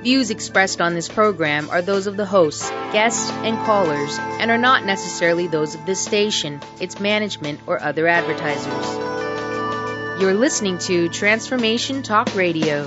Views expressed on this program are those of the hosts, guests, and callers, and are not necessarily those of this station, its management, or other advertisers. You're listening to Transformation Talk Radio.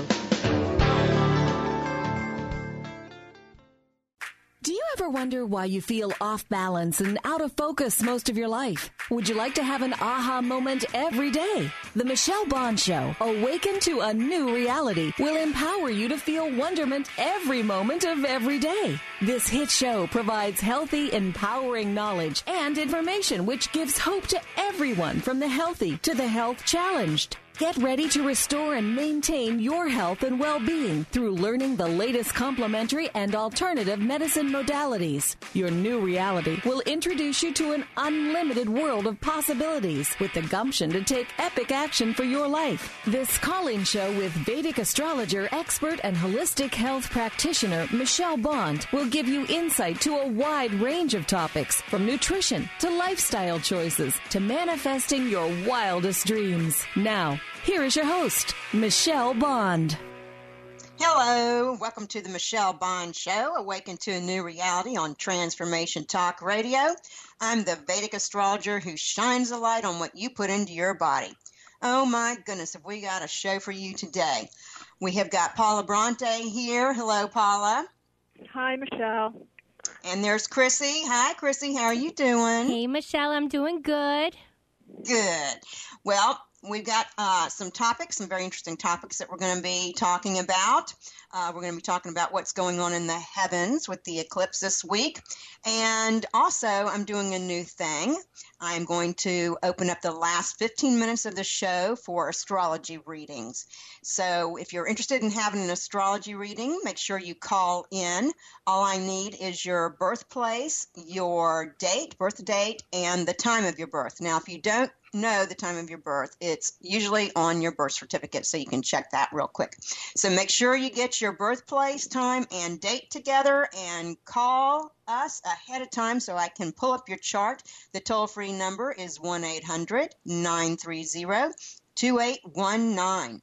Do you ever wonder why you feel off balance and out of focus most of your life? Would you like to have an aha moment every day? The Michelle Bond Show, Awaken to a New Reality, will empower you to feel wonderment every moment of every day. This hit show provides healthy, empowering knowledge and information which gives hope to everyone from the healthy to the health challenged. Get ready to restore and maintain your health and well-being through learning the latest complementary and alternative medicine modalities. Your new reality will introduce you to an unlimited world of possibilities with the gumption to take epic action for your life. This call-in show with Vedic astrologer, expert, and holistic health practitioner Michelle Bond will give you insight to a wide range of topics, from nutrition to lifestyle choices to manifesting your wildest dreams. Now, here is your host, Michelle Bond. Hello, welcome to the Michelle Bond Show, Awaken to a New Reality on Transformation Talk Radio. I'm the Vedic astrologer who shines a light on what you put into your body. Oh my goodness, have we got a show for you today. We have got Paula Bronte here. Hello, Paula. Hi, Michelle. And there's Chrissy. Hi, Chrissy. How are you doing? Hey, Michelle. I'm doing good. Good. Well, we've got some very interesting topics that we're going to be talking about. We're going to be talking about what's going on in the heavens with the eclipse this week. And also, I'm doing a new thing. I'm going to open up the last 15 minutes of the show for astrology readings. So if you're interested in having an astrology reading, make sure you call in. All I need is your birthplace, your date, birth date, and the time of your birth. Now, if you don't know the time of your birth, it's usually on your birth certificate, so you can check that real quick. So make sure you get your birthplace, time, and date together and call us ahead of time so I can pull up your chart. The toll-free number is 1-800-930-2819.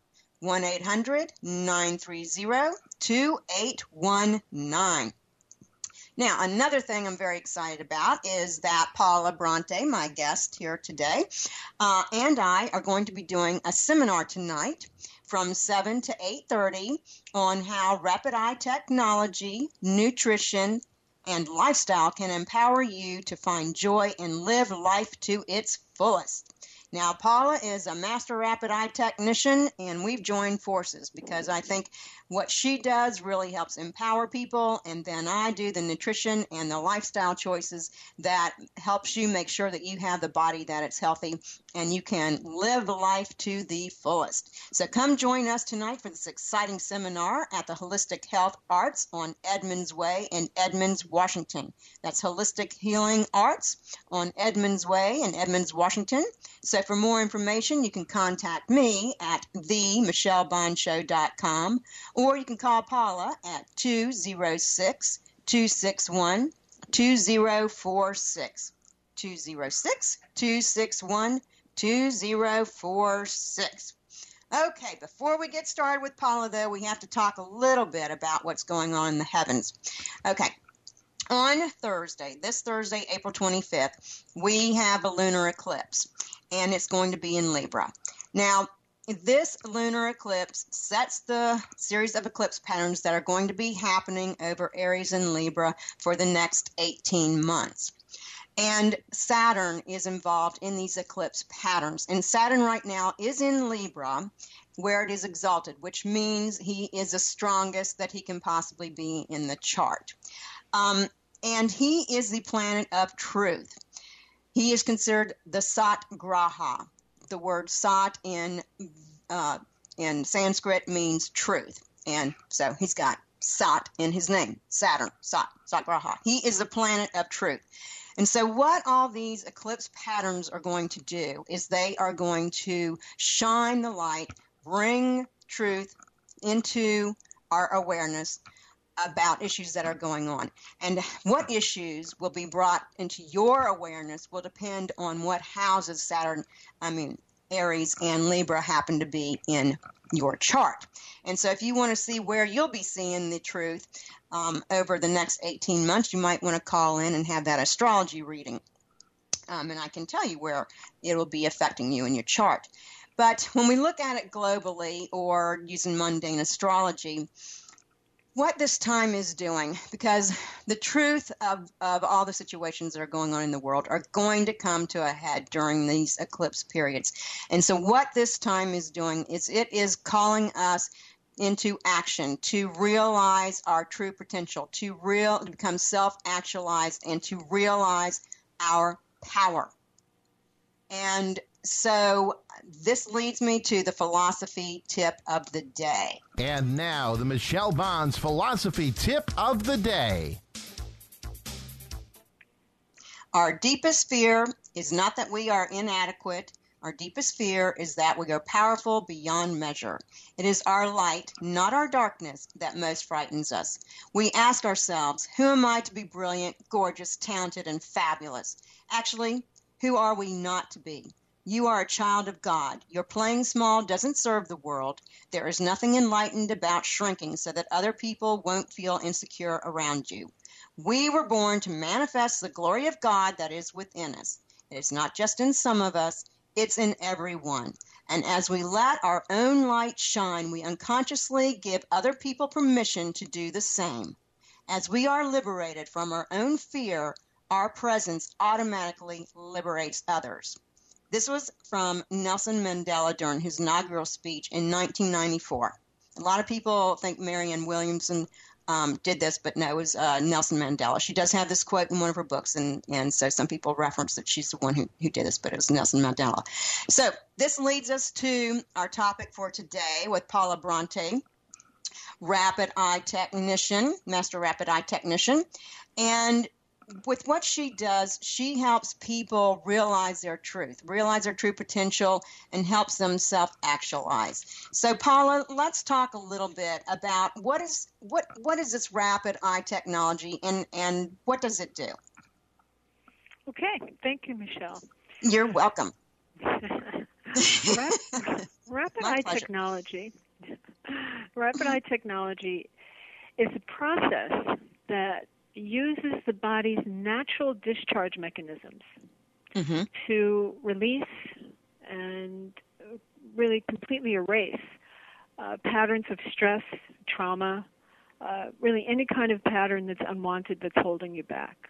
1-800-930-2819. Now, another thing I'm very excited about is that Paula Bronte, my guest here today, and I are going to be doing a seminar tonight from 7 to 8:30 on how rapid eye technology, nutrition, and lifestyle can empower you to find joy and live life to its fullest. Now, Paula is a master rapid eye technician, and we've joined forces because I think what she does really helps empower people, and then I do the nutrition and the lifestyle choices that helps you make sure that you have the body that it's healthy and you can live life to the fullest. So come join us tonight for this exciting seminar at the Holistic Health Arts on Edmonds Way in Edmonds, Washington. That's Holistic Healing Arts on Edmonds Way in Edmonds, Washington. So for more information, you can contact me at themichellebondshow.com, or you can call Paula at 206-261-2046. 206-261-2046. Okay, before we get started with Paula, though, we have to talk a little bit about what's going on in the heavens. Okay. On Thursday, this Thursday, April 25th, we have a lunar eclipse, and it's going to be in Libra. Now, this lunar eclipse sets the series of eclipse patterns that are going to be happening over Aries and Libra for the next 18 months. And Saturn is involved in these eclipse patterns. And Saturn right now is in Libra, where it is exalted, which means he is the strongest that he can possibly be in the chart. And he is the planet of truth. He is considered the Sat Graha. The word Sat in Sanskrit means truth. And so he's got Sat in his name, Saturn, Sat Graha. He is the planet of truth. And so what all these eclipse patterns are going to do is they are going to shine the light, bring truth into our awareness about issues that are going on. And what issues will be brought into your awareness will depend on what houses Aries and Libra happen to be in your chart. And so if you want to see where you'll be seeing the truth over the next 18 months, you might want to call in and have that astrology reading. And I can tell you where it will be affecting you in your chart. But when we look at it globally or using mundane astrology, what this time is doing, because the truth of all the situations that are going on in the world are going to come to a head during these eclipse periods. And so what this time is doing is it is calling us into action to realize our true potential, to become self-actualized and to realize our power. And so this leads me to the philosophy tip of the day. And now the Michelle Bonds philosophy tip of the day. Our deepest fear is not that we are inadequate. Our deepest fear is that we are powerful beyond measure. It is our light, not our darkness, that most frightens us. We ask ourselves, who am I to be brilliant, gorgeous, talented, and fabulous? Actually, who are we not to be? You are a child of God. Your playing small doesn't serve the world. There is nothing enlightened about shrinking so that other people won't feel insecure around you. We were born to manifest the glory of God that is within us. It is not just in some of us, it's in everyone. And as we let our own light shine, we unconsciously give other people permission to do the same. As we are liberated from our own fear, our presence automatically liberates others. This was from Nelson Mandela during his inaugural speech in 1994. A lot of people think Marianne Williamson did this, but no, it was Nelson Mandela. She does have this quote in one of her books, and so some people reference that she's the one who did this, but it was Nelson Mandela. So this leads us to our topic for today with Paula Bronte, Rapid Eye Technician, Master Rapid Eye Technician. And with what she does, she helps people realize their truth, realize their true potential, and helps them self-actualize. So, Paula, let's talk a little bit about what is this rapid eye technology, and what does it do? Okay, thank you, Michelle. You're welcome. Rapid eye technology. Rapid eye technology is a process that uses the body's natural discharge mechanisms to release and really completely erase patterns of stress, trauma, really any kind of pattern that's unwanted that's holding you back.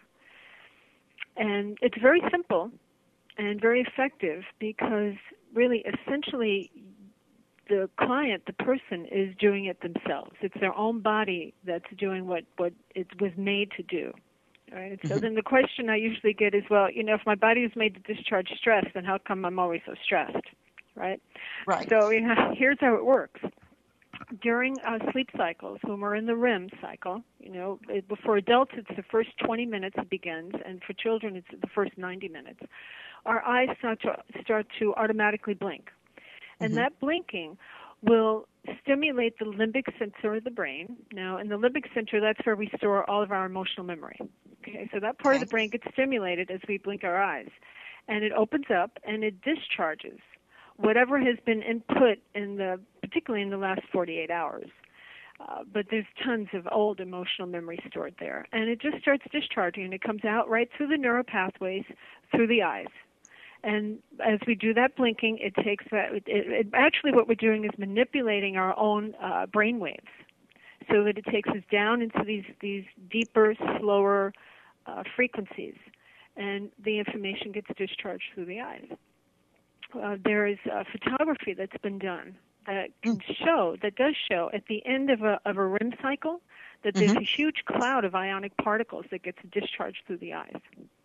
And it's very simple and very effective because really essentially the client, the person, is doing it themselves. It's their own body that's doing what it was made to do. Right? So then the question I usually get is, well, if my body was made to discharge stress, then how come I'm always so stressed? Right? Right. So here's how it works. During sleep cycles, when we're in the REM cycle, for adults it's the first 20 minutes it begins, and for children it's the first 90 minutes, our eyes start to automatically blink. And that blinking will stimulate the limbic center of the brain. Now, in the limbic center, that's where we store all of our emotional memory. Okay, so that part of the brain gets stimulated as we blink our eyes. And it opens up and it discharges whatever has been input particularly in the last 48 hours. But there's tons of old emotional memory stored there. And it just starts discharging, and it comes out right through the neural pathways, through the eyes. And as we do that blinking, it takes that. Actually, what we're doing is manipulating our own brain waves, so that it takes us down into these deeper, slower frequencies, and the information gets discharged through the eyes. There is photography that's been done that does show at the end of a REM cycle that there's a huge cloud of ionic particles that gets discharged through the eyes.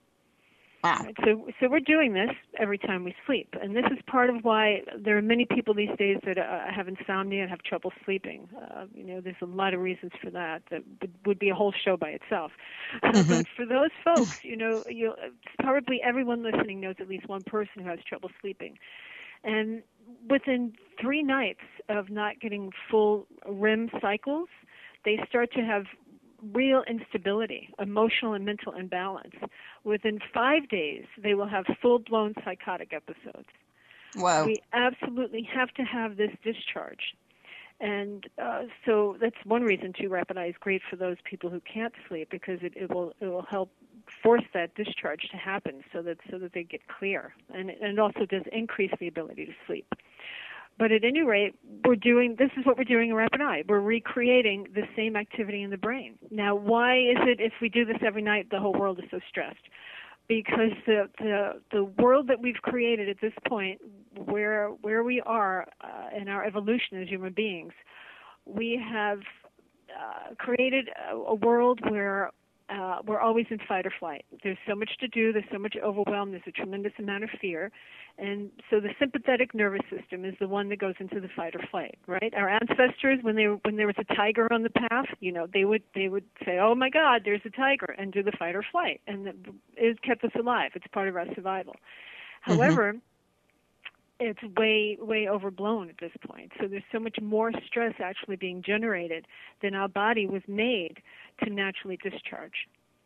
Wow. Right, so we're doing this every time we sleep, and this is part of why there are many people these days that have insomnia and have trouble sleeping. There's a lot of reasons for that would be a whole show by itself. But for those folks, probably everyone listening knows at least one person who has trouble sleeping. And within 3 nights of not getting full REM cycles, they start to have real instability, emotional and mental imbalance. Within 5 days, they will have full-blown psychotic episodes. Wow. We absolutely have to have this discharge. And so that's one reason too. Rapid Eye is great for those people who can't sleep, because it will help force that discharge to happen so that they get clear, and it also does increase the ability to sleep. But at any rate, this is what we're doing in Rapid Eye. We're recreating the same activity in the brain. Now, why is it if we do this every night, the whole world is so stressed? Because the world that we've created at this point, where we are in our evolution as human beings, we have created a world where we're always in fight or flight. There's so much to do. There's so much overwhelm. There's a tremendous amount of fear. And so the sympathetic nervous system is the one that goes into the fight or flight, right? Our ancestors, when there was a tiger on the path, they would say, "Oh my God, there's a tiger," and do the fight or flight, and it kept us alive. It's part of our survival. However, it's way overblown at this point. So there's so much more stress actually being generated than our body was made to naturally discharge.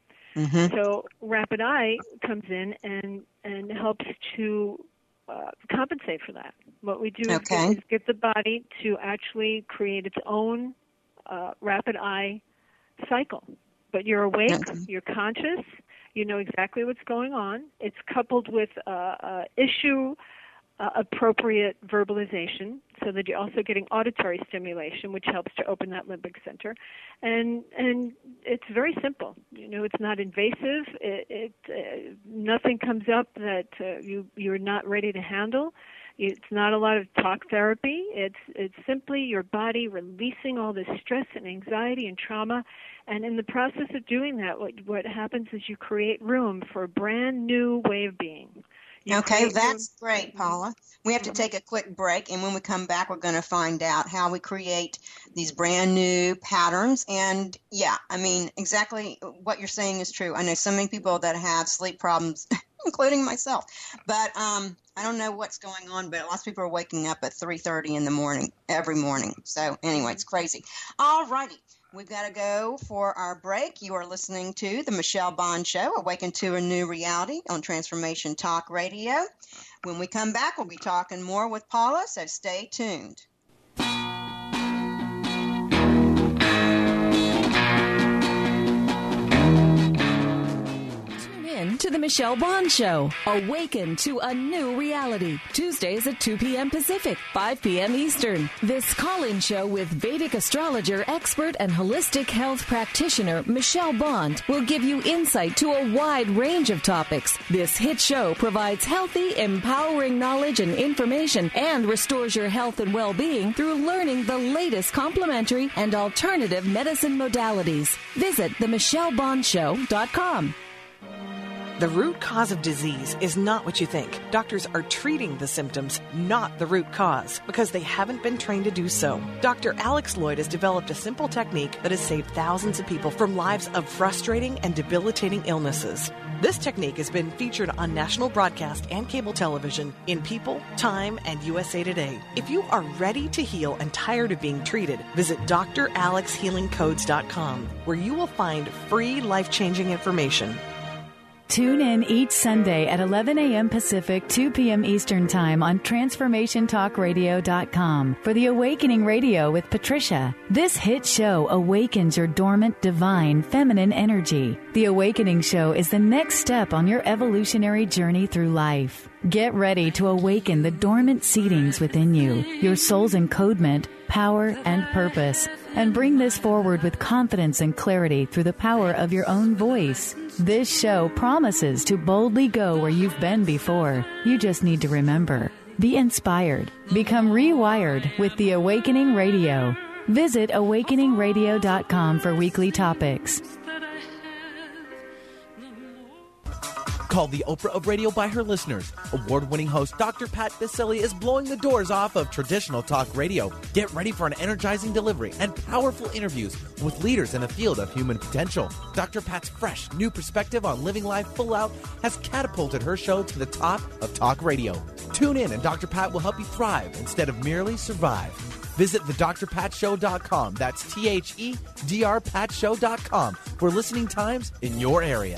So Rapid Eye comes in and helps to compensate for that. What we do is get the body to actually create its own Rapid Eye cycle. But you're awake, you're conscious, you know exactly what's going on. It's coupled with issue appropriate verbalization, so that you're also getting auditory stimulation, which helps to open that limbic center, and it's very simple. It's not invasive. Nothing comes up that you're not ready to handle. It's not a lot of talk therapy. It's simply your body releasing all this stress and anxiety and trauma, and in the process of doing that, what happens is you create room for a brand new way of being. Okay, that's great, Paula. We have to take a quick break, and when we come back, we're going to find out how we create these brand new patterns. And exactly what you're saying is true. I know so many people that have sleep problems, including myself. But I don't know what's going on, but lots of people are waking up at 3:30 in the morning every morning. So anyway, it's crazy. All righty. We've got to go for our break. You are listening to The Michelle Bond Show, Awaken to a New Reality on Transformation Talk Radio. When we come back, we'll be talking more with Paula, so stay tuned. To The Michelle Bond Show. Awaken to a new reality. Tuesdays at 2 p.m. Pacific, 5 p.m. Eastern. This call-in show with Vedic astrologer, expert, and holistic health practitioner Michelle Bond will give you insight to a wide range of topics. This hit show provides healthy, empowering knowledge and information and restores your health and well-being through learning the latest complementary and alternative medicine modalities. Visit themichellebondshow.com. The root cause of disease is not what you think. Doctors are treating the symptoms, not the root cause, because they haven't been trained to do so. Dr. Alex Lloyd has developed a simple technique that has saved thousands of people from lives of frustrating and debilitating illnesses. This technique has been featured on national broadcast and cable television in People, Time, and USA Today. If you are ready to heal and tired of being treated, visit dralexhealingcodes.com, where you will find free life-changing information. Tune in each Sunday at 11 a.m. Pacific, 2 p.m. Eastern Time on TransformationTalkRadio.com for the Awakening Radio with Patricia. This hit show awakens your dormant, divine, feminine energy. The Awakening Show is the next step on your evolutionary journey through life. Get ready to awaken the dormant seedings within you, your soul's encodement, power, and purpose, and bring this forward with confidence and clarity through the power of your own voice. This show promises to boldly go where you've been before. You just need to remember. Be inspired. Become rewired with the Awakening Radio. Visit awakeningradio.com for weekly topics. Called the Oprah of radio by her listeners, award-winning host Dr. Pat Baccili is blowing the doors off of traditional talk radio. Get ready for an energizing delivery and powerful interviews with leaders in the field of human potential. Dr. Pat's fresh, new perspective on living life full out has catapulted her show to the top of talk radio. Tune in and Dr. Pat will help you thrive instead of merely survive. Visit thedrpatshow.com. That's THEDRPatshow.com for listening times in your area.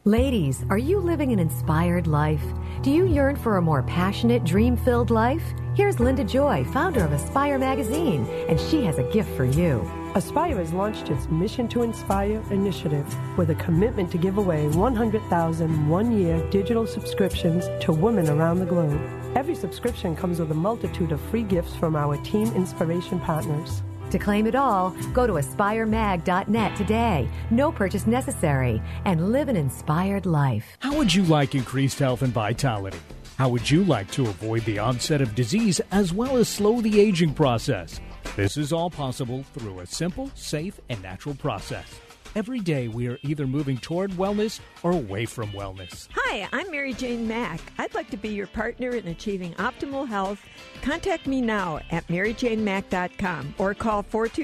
Ladies, are you living an inspired life? Do you yearn for a more passionate, dream-filled life? Here's Linda Joy, founder of Aspire Magazine, and she has a gift for you. Aspire has launched its Mission to Inspire initiative with a commitment to give away 100,000 one-year digital subscriptions to women around the globe. Every subscription comes with a multitude of free gifts from our Team Inspiration partners. To claim it all, go to aspiremag.net today. No purchase necessary, and live an inspired life. How would you like increased health and vitality? How would you like to avoid the onset of disease as well as slow the aging process? This is all possible through a simple, safe, and natural process. Every day we are either moving toward wellness or away from wellness. Hi, I'm Mary Jane Mack. I'd like to be your partner in achieving optimal health. Contact me now at maryjanemack.com or call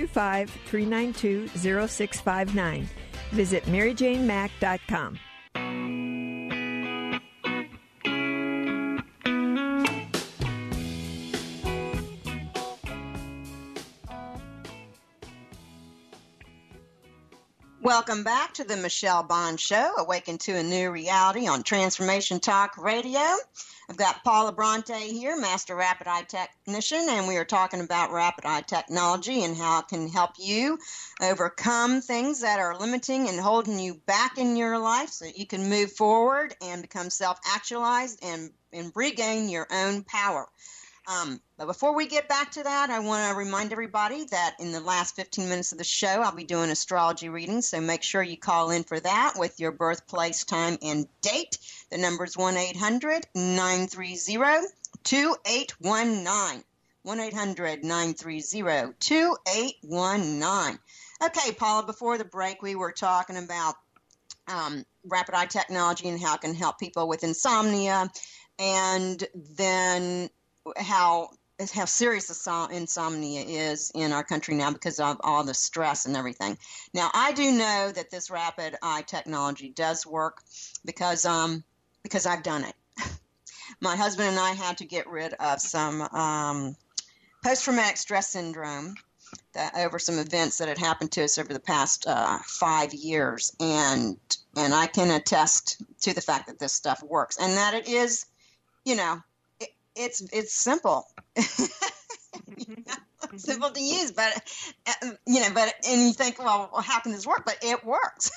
425-392-0659. Visit maryjanemack.com. Welcome back to the Michelle Bond Show, Awaken to a New Reality on Transformation Talk Radio. I've got Paula Bronte here, Master Rapid Eye Technician, and we are talking about rapid eye technology and how it can help you overcome things that are limiting and holding you back in your life so that you can move forward and become self-actualized and regain your own power. But before we get back to that, I want to remind everybody that in the last 15 minutes of the show, I'll be doing astrology readings, so make sure you call in for that with your birthplace, time, and date. The number is 1-800-930-2819. 1-800-930-2819. Okay, Paula, before the break, we were talking about rapid eye technology and how it can help people with insomnia, and then how serious insomnia is in our country now because of all the stress and everything. Now, I do know that this rapid eye technology does work because I've done it. My husband and I had to get rid of some post-traumatic stress syndrome over some events that had happened to us over the past 5 years, and I can attest to the fact that this stuff works and that it is, it's simple. Simple to use, but and you think, well, how can this work? But it works.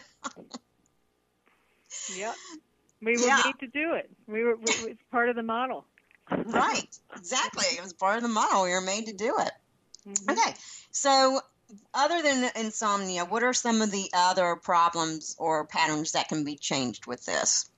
Yep, we were made to do it. It's part of the model. Right, exactly. It was part of the model. We were made to do it. Mm-hmm. Okay, so other than insomnia, what are some of the other problems or patterns that can be changed with this?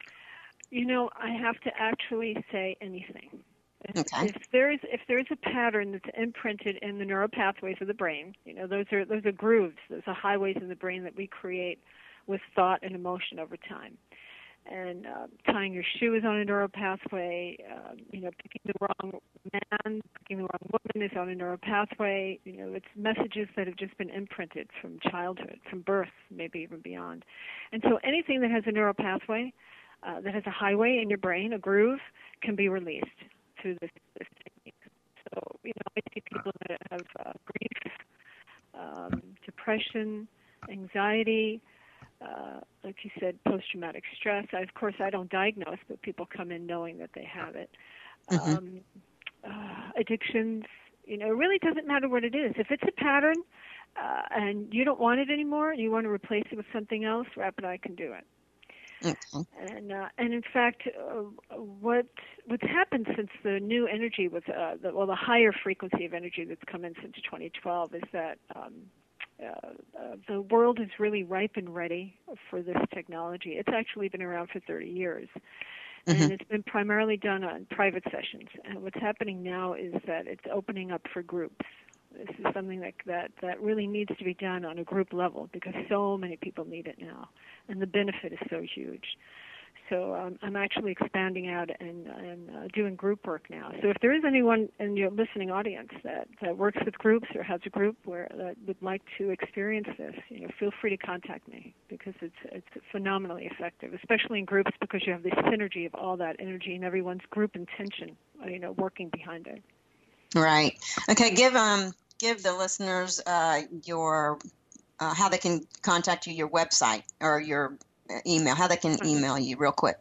I have to actually say anything. Okay. If there's a pattern that's imprinted in the neural pathways of the brain, those are grooves, those are highways in the brain that we create with thought and emotion over time. And tying your shoe is on a neural pathway. Picking the wrong man, picking the wrong woman is on a neural pathway. It's messages that have just been imprinted from childhood, from birth, maybe even beyond. And so anything that has a neural pathway, that has a highway in your brain, a groove, can be released through this technique. So, I see people that have grief, depression, anxiety, like you said, post-traumatic stress. Of course, I don't diagnose, but people come in knowing that they have it. Mm-hmm. Addictions, it really doesn't matter what it is. If it's a pattern and you don't want it anymore, and you want to replace it with something else, Rapid Eye can do it. Okay. And in fact, what's happened since the new energy with the higher frequency of energy that's come in since 2012 is that the world is really ripe and ready for this technology. It's actually been around for 30 years. Mm-hmm. And it's been primarily done on private sessions. And what's happening now is that it's opening up for groups. This is something that really needs to be done on a group level because so many people need it now, and the benefit is so huge. So I'm actually expanding out and doing group work now. So if there is anyone in your listening audience that works with groups or has a group that would like to experience this, feel free to contact me because it's phenomenally effective, especially in groups because you have the synergy of all that energy and everyone's group intention, working behind it. Right. Okay. Give the listeners your how they can contact you, your website or your email, how they can email you real quick.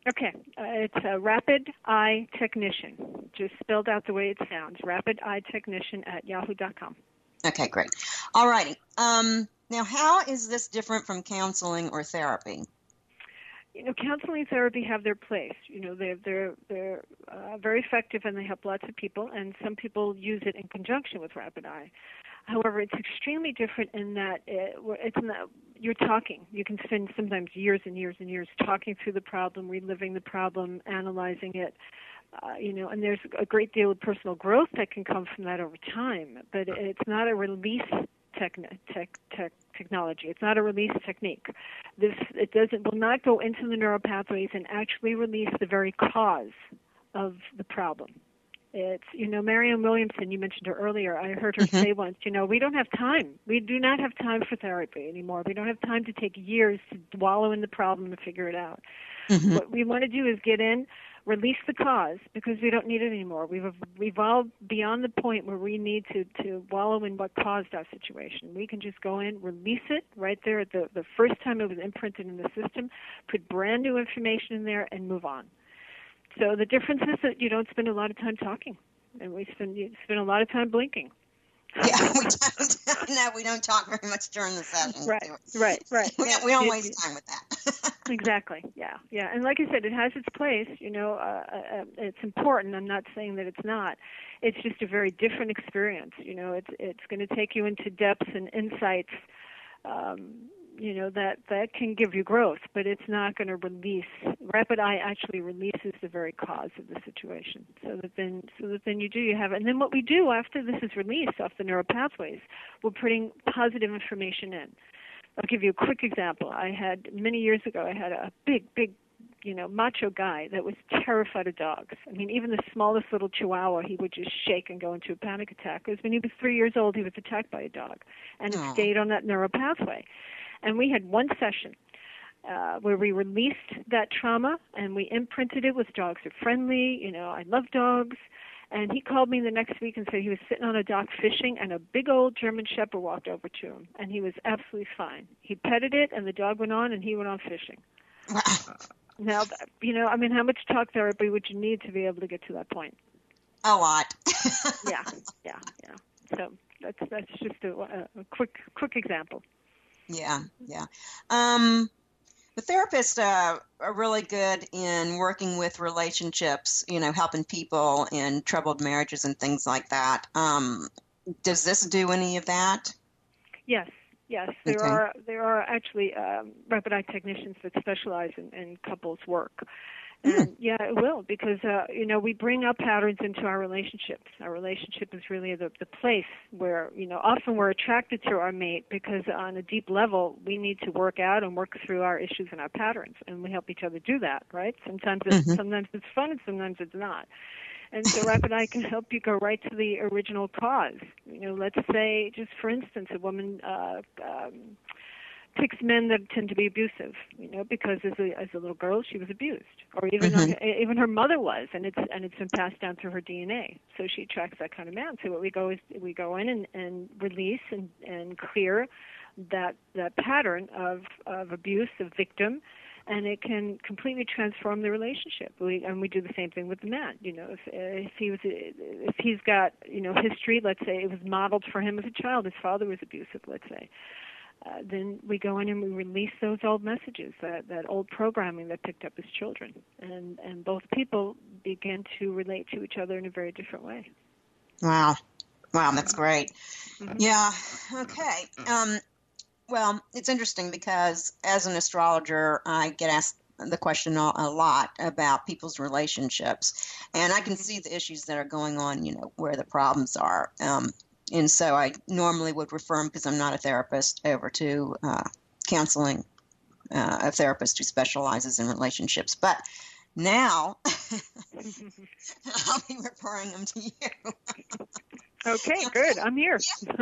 Okay, it's Rapid Eye Technician, just spelled out the way it sounds. Rapid Eye Technician at yahoo.com. Okay, great. All righty. Now, how is this different from counseling or therapy? Counseling and therapy have their place. They're very effective and they help lots of people, and some people use it in conjunction with Rapid Eye. However, it's extremely different in that you're talking. You can spend sometimes years and years and years talking through the problem, reliving the problem, analyzing it. And there's a great deal of personal growth that can come from that over time. But it's not a release technology. It's not a release technique. It will not go into the neural pathways and actually release the very cause of the problem. It's, Marianne Williamson, you mentioned her earlier. I heard her say once, we don't have time. We do not have time for therapy anymore. We don't have time to take years to wallow in the problem and figure it out. What we want to do is get in, release the cause, because we don't need it anymore. We've evolved beyond the point where we need to wallow in what caused our situation. We can just go in, release it right there at the first time it was imprinted in the system, put brand new information in there, and move on. So the difference is that you don't spend a lot of time talking, and you spend a lot of time blinking. Yeah, we don't. No, we don't talk very much during the session. Right. We don't waste time with that. Exactly. Yeah. And like I said, it has its place. It's important. I'm not saying that it's not. It's just a very different experience. It's going to take you into depths and insights. That can give you growth, but it's not going to release. Rapid Eye actually releases the very cause of the situation, so that then you have it. And then what we do after this is released off the neural pathways, we're putting positive information in. I'll give you a quick example. Many years ago, I had a big, macho guy that was terrified of dogs. I mean, even the smallest little chihuahua, he would just shake and go into a panic attack. Because when he was 3 years old, he was attacked by a dog, and it stayed on that neural pathway. And we had one session where we released that trauma and we imprinted it with dogs are friendly. I love dogs. And he called me the next week and said he was sitting on a dock fishing and a big old German Shepherd walked over to him. And he was absolutely fine. He petted it and the dog went on and he went on fishing. Now, how much talk therapy would you need to be able to get to that point? A lot. Yeah. So that's just a quick example. Yeah. The therapists are really good in working with relationships, helping people in troubled marriages and things like that. Does this do any of that? Yes. There are actually Rapid Eye technicians that specialize in couples work. And yeah, it will, because we bring up patterns into our relationships. Our relationship is really the place where often we're attracted to our mate because on a deep level we need to work out and work through our issues and our patterns, and we help each other do that. Right? Sometimes it's fun, and sometimes it's not. And so Rapid Eye can help you go right to the original cause. Let's say, just for instance, a woman picks men that tend to be abusive, because as a little girl she was abused, or even her mother was, and it's been passed down through her DNA. So she attracts that kind of man. So what we go in and release and clear that pattern of abuse, of victim, and it can completely transform the relationship. We do the same thing with the man. If he's got history, let's say it was modeled for him as a child, his father was abusive, let's say. Then we go in and we release those old messages, that old programming that picked up as children, and both people begin to relate to each other in a very different way. Wow, that's great. Yeah, okay. Well, it's interesting because as an astrologer, I get asked the question a lot about people's relationships, and I can see the issues that are going on, where the problems are. And so I normally would refer them, because I'm not a therapist, over to counseling, a therapist who specializes in relationships. But now I'll be referring them to you. Okay, good. I'm here.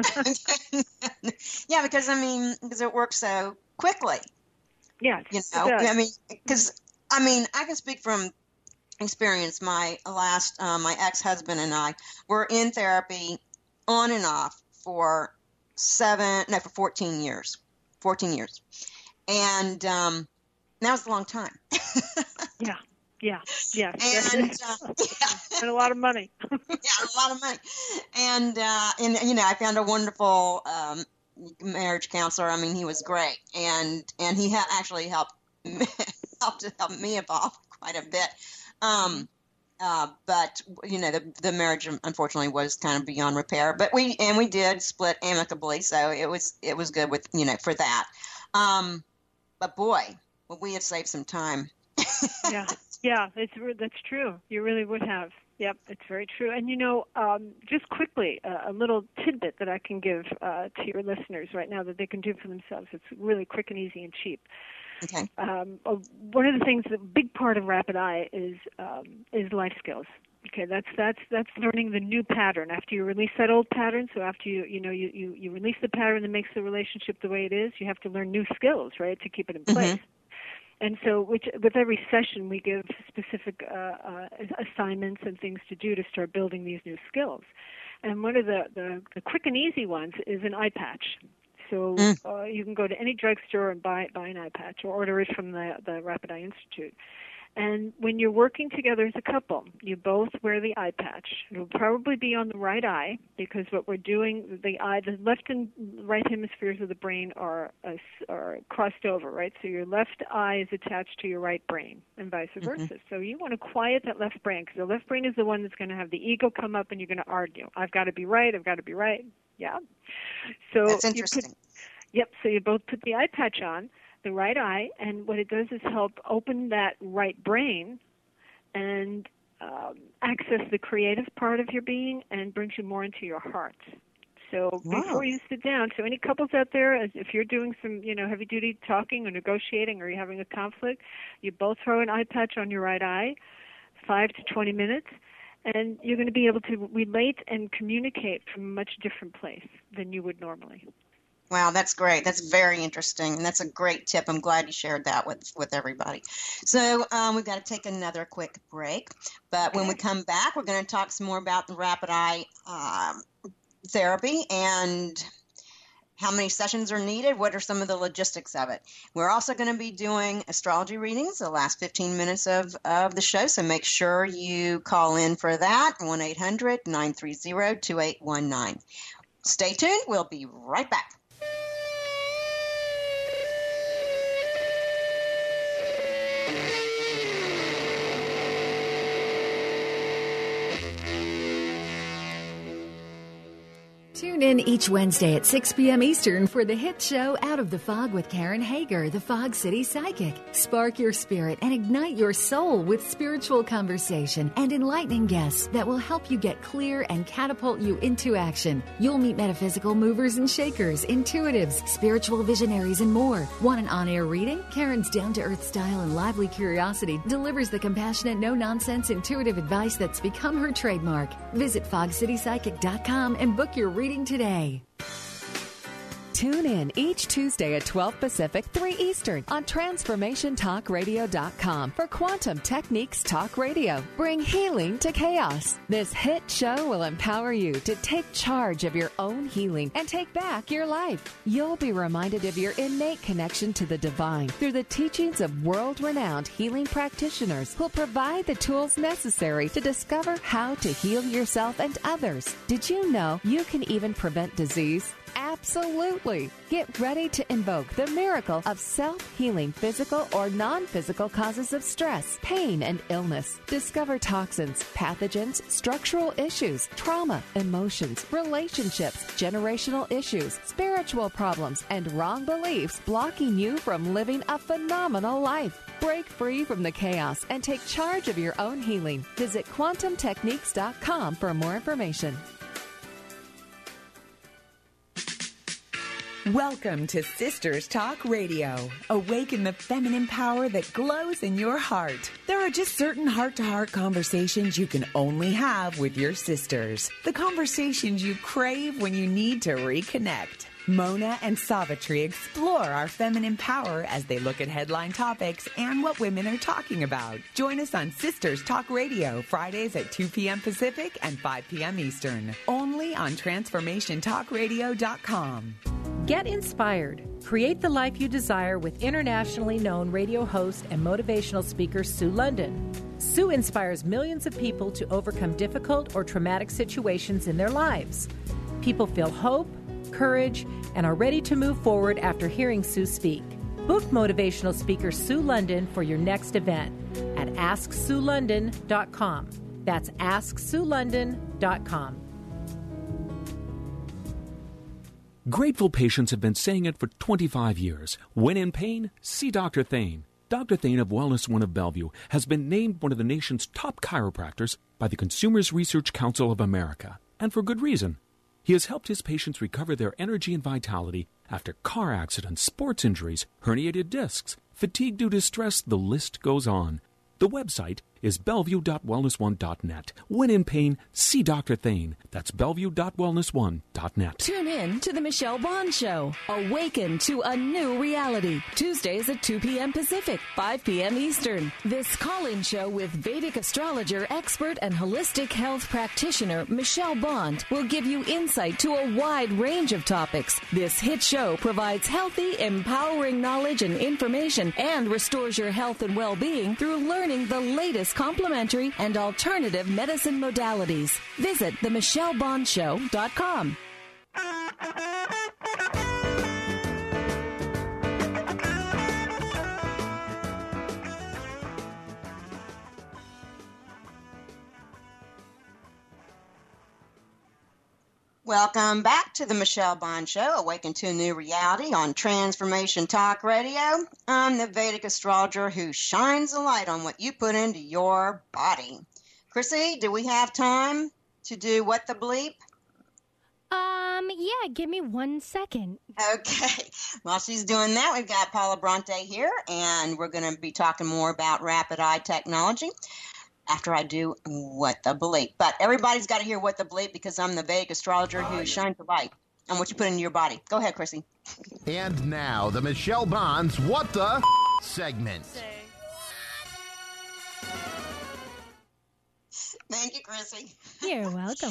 Yeah, because it works so quickly. Yes. Because I can speak from experience. My ex-husband and I were in therapy on and off for 14 years. 14 years. And that was a long time. Yeah. Yeah. And and a lot of money. Yeah, a lot of money. And I found a wonderful marriage counselor. I mean, he was great, and he actually helped me evolve quite a bit. But the marriage unfortunately was kind of beyond repair. But we did split amicably, so it was good with for that. But boy, would we have saved some time. Yeah, that's true. You really would have. Yep, it's very true. And just quickly, a little tidbit that I can give to your listeners right now that they can do for themselves. It's really quick and easy and cheap. Okay. One of the things, a big part of Rapid Eye is life skills. Okay, that's learning the new pattern after you release that old pattern. So after you release the pattern that makes the relationship the way it is, you have to learn new skills, right, to keep it in place. Mm-hmm. And so with every session, we give specific assignments and things to do to start building these new skills. And one of the quick and easy ones is an eye patch. So you can go to any drugstore and buy an eye patch or order it from the Rapid Eye Institute. And when you're working together as a couple, you both wear the eye patch. It'll probably be on the right eye because what we're doing, the left and right hemispheres of the brain are crossed over, right? So your left eye is attached to your right brain and vice versa. Mm-hmm. So you want to quiet that left brain because the left brain is the one that's going to have the ego come up and you're going to argue. I've got to be right. I've got to be right. Yeah. So that's interesting. So you both put the eye patch on the right eye, and what it does is help open that right brain and access the creative part of your being and brings you more into your heart. So before you sit down, so any couples out there, if you're doing some heavy-duty talking or negotiating or you're having a conflict, you both throw an eye patch on your right eye, 5 to 20 minutes, and you're going to be able to relate and communicate from a much different place than you would normally. Wow, that's great. That's very interesting, and that's a great tip. I'm glad you shared that with everybody. So we've got to take another quick break, but when we come back, we're going to talk some more about the Rapid Eye therapy and how many sessions are needed, what are some of the logistics of it. We're also going to be doing astrology readings the last 15 minutes of the show, so make sure you call in for that, 1-800-930-2819. Stay tuned. We'll be right back. Tune in each Wednesday at 6 p.m. Eastern for the hit show Out of the Fog with Karen Hager, the Fog City Psychic. Spark your spirit and ignite your soul with spiritual conversation and enlightening guests that will help you get clear and catapult you into action. You'll meet metaphysical movers and shakers, intuitives, spiritual visionaries, and more. Want an on-air reading? Karen's down-to-earth style and lively curiosity delivers the compassionate, no-nonsense, intuitive advice that's become her trademark. Visit fogcitypsychic.com and book your reading today. Tune in each Tuesday at 12 Pacific, 3 Eastern on TransformationTalkRadio.com for Quantum Techniques Talk Radio. Bring healing to chaos. This hit show will empower you to take charge of your own healing and take back your life. You'll be reminded of your innate connection to the divine through the teachings of world-renowned healing practitioners who'll provide the tools necessary to discover how to heal yourself and others. Did you know you can even prevent disease? Absolutely. Get ready to invoke the miracle of self-healing physical or non-physical causes of stress, pain, and illness. Discover toxins, pathogens, structural issues, trauma, emotions, relationships, generational issues, spiritual problems, and wrong beliefs blocking you from living a phenomenal life. Break free from the chaos and take charge of your own healing. Visit quantumtechniques.com for more information. Welcome to Sisters Talk Radio. Awaken the feminine power that glows in your heart. There are just certain heart-to-heart conversations you can only have with your sisters. The conversations you crave when you need to reconnect. Mona and Savitri explore our feminine power as they look at headline topics and what women are talking about. Join us on Sisters Talk Radio, Fridays at 2 p.m. Pacific and 5 p.m. Eastern. Only on TransformationTalkRadio.com. Get inspired. Create the life you desire with internationally known radio host and motivational speaker Sue London. Sue inspires millions of people to overcome difficult or traumatic situations in their lives. People feel hope, courage, and are ready to move forward after hearing Sue speak. Book motivational speaker Sue London for your next event at AskSueLondon.com. That's AskSueLondon.com. Grateful patients have been saying it for 25 years. When in pain, see Dr. Thane. Dr. Thane of Wellness One of Bellevue has been named one of the nation's top chiropractors by the Consumers Research Council of America, and for good reason. He has helped his patients recover their energy and vitality after car accidents, sports injuries, herniated discs, fatigue due to stress, the list goes on. The website is bellevue.wellness1.net. When in pain, see Dr. Thane. That's bellevue.wellness1.net. Tune in to The Michelle Bond Show. Awaken to a new reality. Tuesdays at 2 p.m. Pacific, 5 p.m. Eastern. This call-in show with Vedic astrologer, expert, and holistic health practitioner Michelle Bond will give you insight to a wide range of topics. This hit show provides healthy, empowering knowledge and information and restores your health and well-being through learning the latest complementary and alternative medicine modalities. Visit themichellebondshow.com. Welcome back to the Michelle Bond Show, Awaken to a New Reality on Transformation Talk Radio. I'm the Vedic astrologer who shines a light on what you put into your body. Chrissy, do we have time to do What the Bleep? Yeah, give me 1 second. Okay. While she's doing that, we've got Paula Bronte here, and we're going to be talking more about rapid eye technology after I do What the Bleep. But everybody's got to hear What the Bleep because I'm the Vedic astrologer who shines the light on what you put into your body. Go ahead, Chrissy. And now, the Michelle Bonds What the segment. Thank you, Chrissy. You're welcome.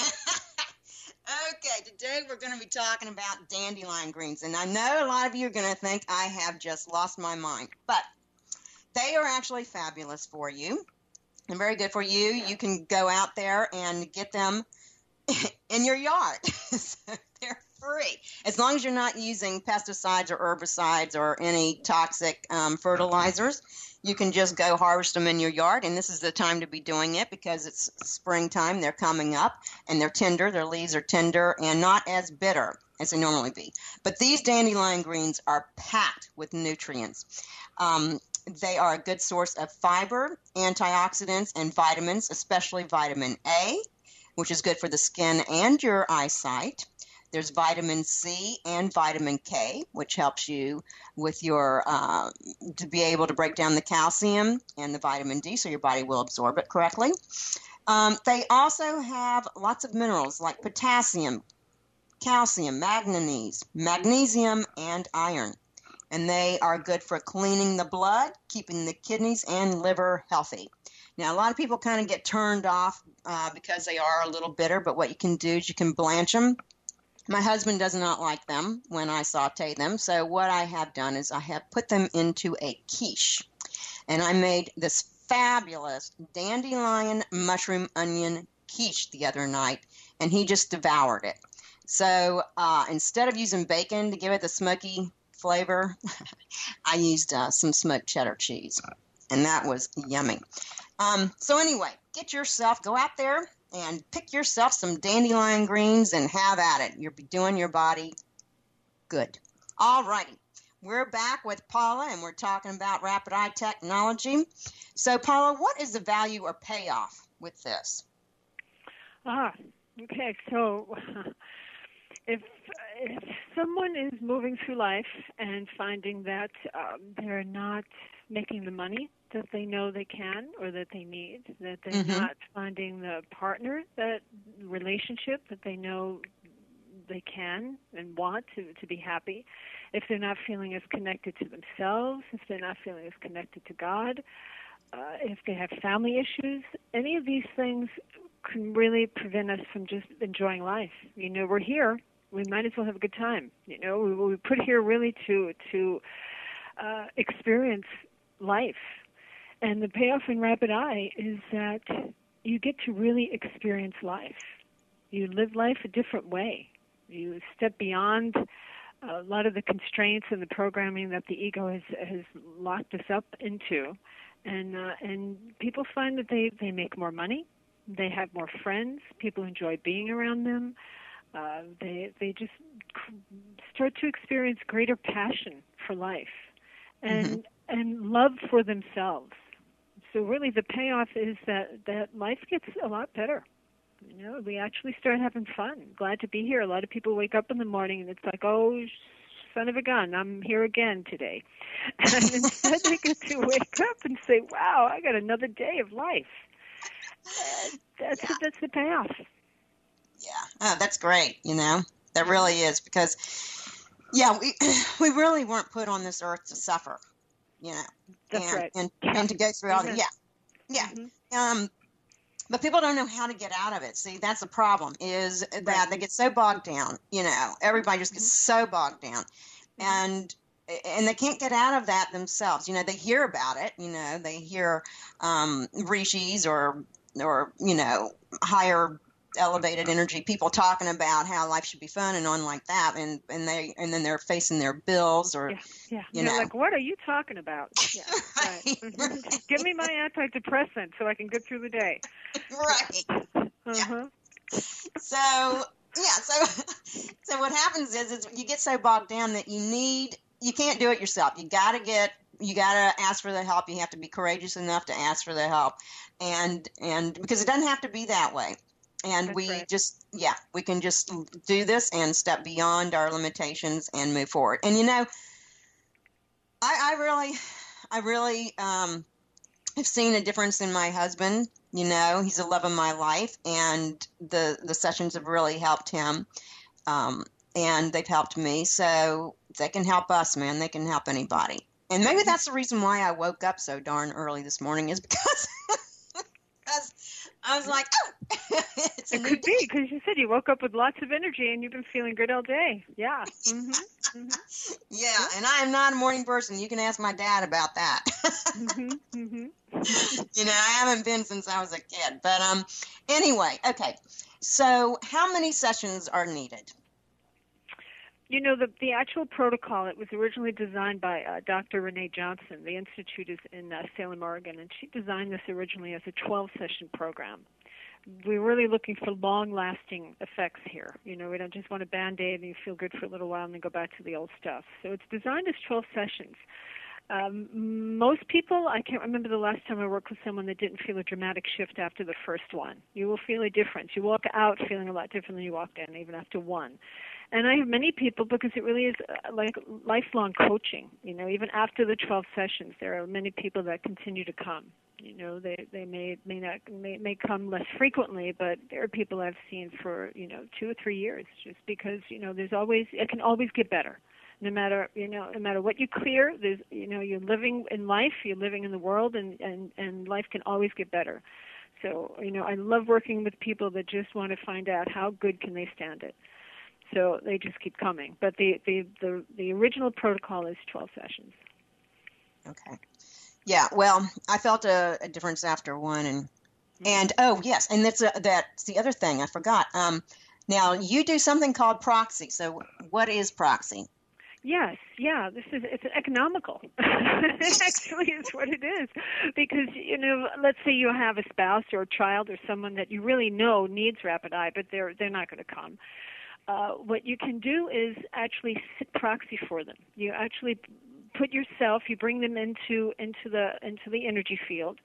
Okay, today we're going to be talking about dandelion greens. And I know a lot of you are going to think I have just lost my mind. But they are actually fabulous for you. And very good for you. You can go out there and get them in your yard. So they're free. As long as you're not using pesticides or herbicides or any toxic fertilizers, you can just go harvest them in your yard. And this is the time to be doing it because it's springtime. They're coming up and they're tender. Their leaves are tender and not as bitter as they normally be. But these dandelion greens are packed with nutrients. They are a good source of fiber, antioxidants, and vitamins, especially vitamin A, which is good for the skin and your eyesight. There's vitamin C and vitamin K, which helps you with your to be able to break down the calcium and the vitamin D so your body will absorb it correctly. They also have lots of minerals like potassium, calcium, manganese, magnesium, and iron. And they are good for cleaning the blood, keeping the kidneys and liver healthy. Now, a lot of people kind of get turned off because they are a little bitter, but what you can do is you can blanch them. My husband does not like them when I saute them, so what I have done is I have put them into a quiche. And I made this fabulous dandelion mushroom onion quiche the other night, and he just devoured it. So instead of using bacon to give it the smoky flavor, I used some smoked cheddar cheese, and that was yummy. So anyway, go out there and pick yourself some dandelion greens and have at it. You'll be doing your body good. All righty. We're back with Paula, and we're talking about rapid eye technology. So, Paula, what is the value or payoff with this? Okay. So if someone is moving through life and finding that they're not making the money that they know they can or that they need, that they're not finding the partner, that relationship that they know they can and want to be happy, if they're not feeling as connected to themselves, if they're not feeling as connected to God, if they have family issues, any of these things can really prevent us from just enjoying life. You know, we're here. We might as well have a good time. You know, we put here really to experience life. And the payoff in Rapid Eye is that you get to really experience life. You live life a different way. You step beyond a lot of the constraints and the programming that the ego has locked us up into. And people find that they make more money, they have more friends, people enjoy being around them. They just start to experience greater passion for life and love for themselves. So really the payoff is that life gets a lot better. You know, we actually start having fun. Glad to be here. A lot of people wake up in the morning and it's like, oh, son of a gun, I'm here again today. And instead they get to wake up and say, wow, I got another day of life. That's the payoff. Yeah, oh, that's great, you know. That really is, because, yeah, we really weren't put on this earth to suffer, you know. That's right. And to go through all the, but people don't know how to get out of it. See, that's the problem, is that they get so bogged down, you know. Everybody just gets so bogged down. And they can't get out of that themselves. You know, they hear about it, you know. They hear rishis or you know, higher elevated energy people talking about how life should be fun and on like that, and then they're facing their bills or you know, like, what are you talking about? Yeah, right. Give me my antidepressant so I can get through the day. Right. So what happens is you get so bogged down that you can't do it yourself. You gotta ask for the help. You have to be courageous enough to ask for the help, and because it doesn't have to be that way. And we can just do this and step beyond our limitations and move forward. And, you know, I really have seen a difference in my husband. You know, he's the love of my life, and the sessions have really helped him. And they've helped me. So they can help us, man. They can help anybody. And maybe that's the reason why I woke up so darn early this morning, is because I was like, oh, it's a new day. It could be, because you said you woke up with lots of energy and you've been feeling good all day. Yeah. Yeah, and I am not a morning person. You can ask my dad about that. You know, I haven't been since I was a kid. But anyway, okay. So how many sessions are needed? You know, the actual protocol, it was originally designed by Dr. Renee Johnson. The institute is in Salem, Oregon, and she designed this originally as a 12-session program. We're really looking for long-lasting effects here. You know, we don't just want a Band-Aid and you feel good for a little while and then go back to the old stuff. So it's designed as 12 sessions. Most people, I can't remember the last time I worked with someone that didn't feel a dramatic shift after the first one. You will feel a difference. You walk out feeling a lot different than you walked in, even after one. And I have many people, because it really is like lifelong coaching. You know, even after the 12 sessions, there are many people that continue to come. You know, they may come less frequently, but there are people I've seen for, you know, 2 or 3 years, just because, you know, it can always get better. No matter what you clear, there's, you know, you're living in life, you're living in the world, and life can always get better. So, you know, I love working with people that just want to find out how good can they stand it. So they just keep coming. But the original protocol is 12 sessions. Okay. Yeah, well, I felt a difference after one, and oh yes, and that's the other thing I forgot. Now you do something called proxy. So what is proxy? Yes, yeah, it's economical. It actually is what it is, because, you know, let's say you have a spouse or a child or someone that you really know needs Rapid Eye, but they're not going to come. What you can do is actually sit proxy for them. You actually put yourself, you bring them into the energy field.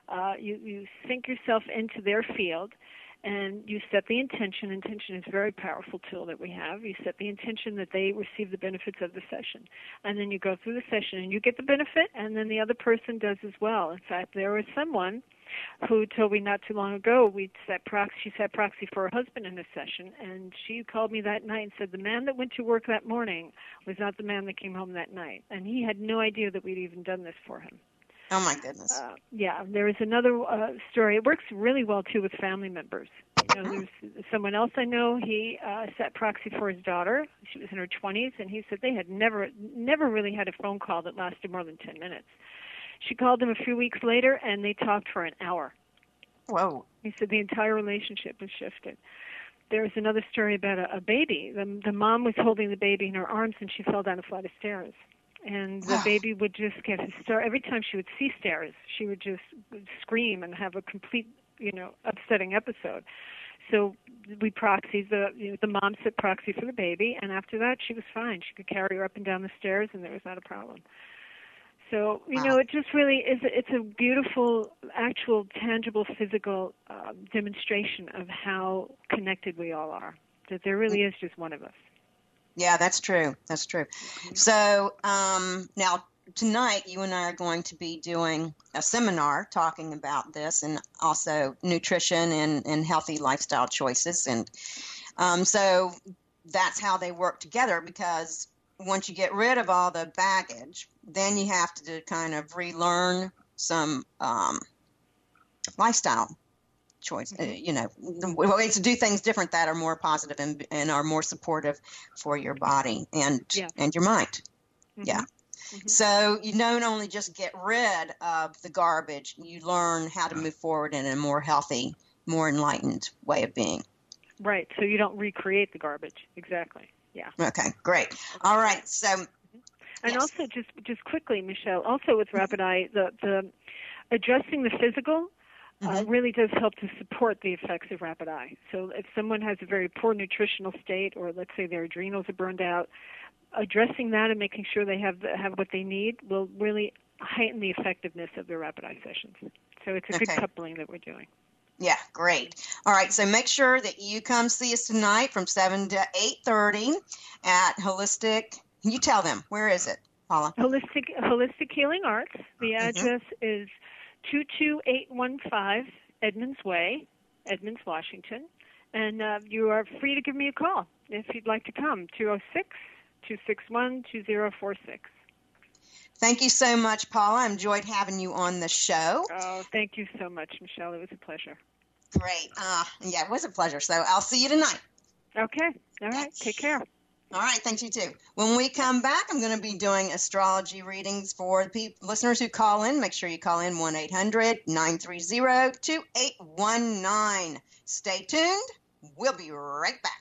You sink yourself into their field, and you set the intention. Intention is a very powerful tool that we have. You set the intention that they receive the benefits of the session. And then you go through the session and you get the benefit, and then the other person does as well. In fact, there was someone who told me not too long ago she set proxy for her husband in a session, and she called me that night and said the man that went to work that morning was not the man that came home that night. And he had no idea that we'd even done this for him. Oh, my goodness. Yeah, there is another story. It works really well, too, with family members. You know, there's someone else I know, he set proxy for his daughter. She was in her 20s, and he said they had never really had a phone call that lasted more than 10 minutes. She called him a few weeks later, and they talked for an hour. Whoa. He said the entire relationship was shifted. There's another story about a baby. The mom was holding the baby in her arms, and she fell down a flight of stairs. And the baby would just get hysterical. Every time she would see stairs, she would just scream and have a complete, upsetting episode. So we proxied, the mom set proxy for the baby, and after that she was fine. She could carry her up and down the stairs, and there was not a problem. So, it just really is, it's a beautiful, actual, tangible, physical demonstration of how connected we all are, that there really is just one of us. Yeah, that's true. That's true. So now tonight you and I are going to be doing a seminar talking about this and also nutrition and healthy lifestyle choices. And so that's how they work together, because once you get rid of all the baggage, then you have to kind of relearn some lifestyle choice, ways to do things different that are more positive and are more supportive for your body and your mind. Mm-hmm. Yeah. Mm-hmm. So you don't only just get rid of the garbage, you learn how to move forward in a more healthy, more enlightened way of being. Right. So you don't recreate the garbage. Exactly. Yeah. Okay, great. All right. So, and also just quickly, Michelle, also with Rapid Eye, the addressing the physical really does help to support the effects of Rapid Eye. So if someone has a very poor nutritional state, or let's say their adrenals are burned out, addressing that and making sure they have what they need will really heighten the effectiveness of their Rapid Eye sessions. So it's a good coupling that we're doing. Yeah, great. All right, so make sure that you come see us tonight from 7 to 8:30 at Holistic. You tell them, where is it, Paula? Holistic Healing Arts. The address is 22815 Edmonds Way, Edmonds, Washington. And you are free to give me a call if you'd like to come, 206-261-2046. Thank you so much, Paula. I enjoyed having you on the show. Oh, thank you so much, Michelle. It was a pleasure. Great. Yeah, it was a pleasure. So I'll see you tonight. Okay. All right. Take care. All right. Thanks, you too. When we come back, I'm going to be doing astrology readings for listeners who call in. Make sure you call in 1-800-930-2819. Stay tuned. We'll be right back.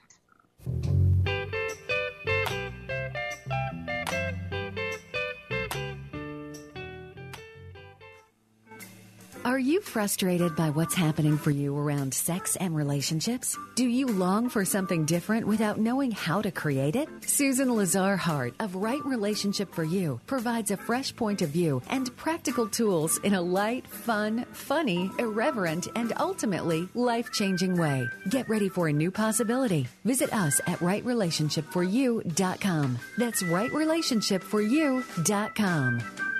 Are you frustrated by what's happening for you around sex and relationships? Do you long for something different without knowing how to create it? Susan Lazar-Hart of Right Relationship for You provides a fresh point of view and practical tools in a light, fun, funny, irreverent, and ultimately life-changing way. Get ready for a new possibility. Visit us at rightrelationshipforyou.com. That's rightrelationshipforyou.com.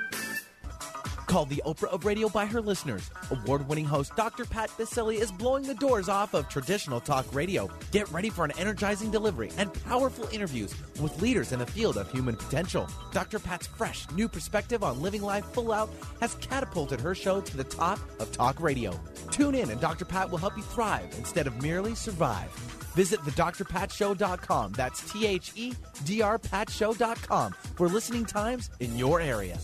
Called the Oprah of Radio by her listeners, award-winning host Dr. Pat Baccili is blowing the doors off of traditional talk radio. Get ready for an energizing delivery and powerful interviews with leaders in the field of human potential. Dr. Pat's fresh, new perspective on living life full out has catapulted her show to the top of talk radio. Tune in and Dr. Pat will help you thrive instead of merely survive. Visit thedrpatshow.com. That's THEDRPatshow.com for listening times in your area.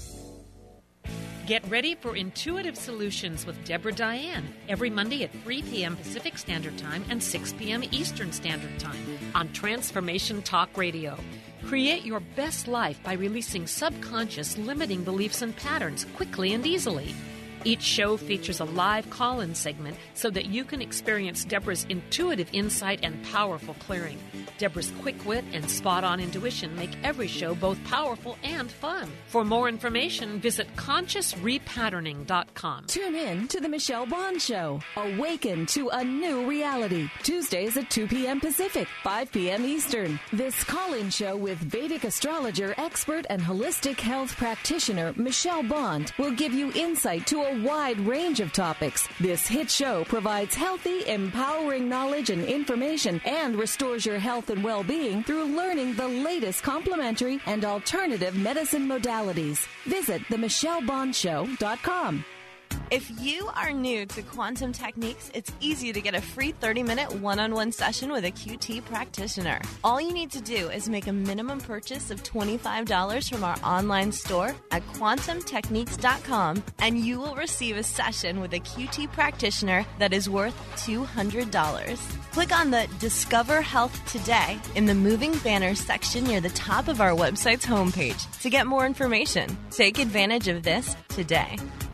Get ready for Intuitive Solutions with Deborah Diane every Monday at 3 p.m. Pacific Standard Time and 6 p.m. Eastern Standard Time on Transformation Talk Radio. Create your best life by releasing subconscious limiting beliefs and patterns quickly and easily. Each show features a live call-in segment so that you can experience Deborah's intuitive insight and powerful clearing. Deborah's quick wit and spot-on intuition make every show both powerful and fun. For more information, visit ConsciousRepatterning.com. Tune in to The Michelle Bond Show. Awaken to a new reality. Tuesdays at 2 p.m. Pacific, 5 p.m. Eastern. This call-in show with Vedic astrologer, expert, and holistic health practitioner Michelle Bond will give you insight to a wide range of topics. This hit show provides healthy, empowering knowledge and information and restores your health and well-being through learning the latest complementary and alternative medicine modalities. Visit themichellebondshow.com. If you are new to quantum techniques, it's easy to get a free 30-minute one-on-one session with a QT practitioner. All you need to do is make a minimum purchase of $25 from our online store at quantumtechniques.com, and you will receive a session with a QT practitioner that is worth $200. Click on the Discover Health Today in the moving banner section near the top of our website's homepage to get more information. Take advantage of this today.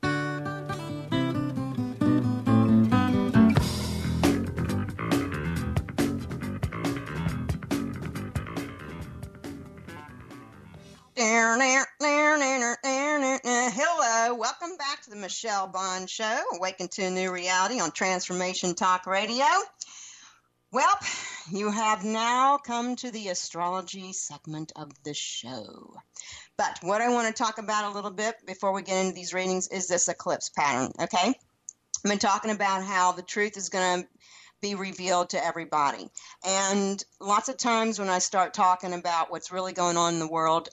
Hello, welcome back to the Michelle Bond Show, Awaken to a New Reality on Transformation Talk Radio. Well, you have now come to the astrology segment of the show. But what I want to talk about a little bit before we get into these readings is this eclipse pattern, okay? I've been talking about how the truth is going to be revealed to everybody. And lots of times when I start talking about what's really going on in the world,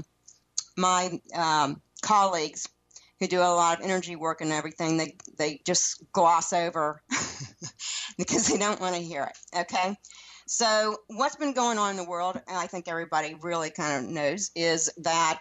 my colleagues who do a lot of energy work and everything, they just gloss over because they don't want to hear it, okay? So what's been going on in the world, and I think everybody really kind of knows, is that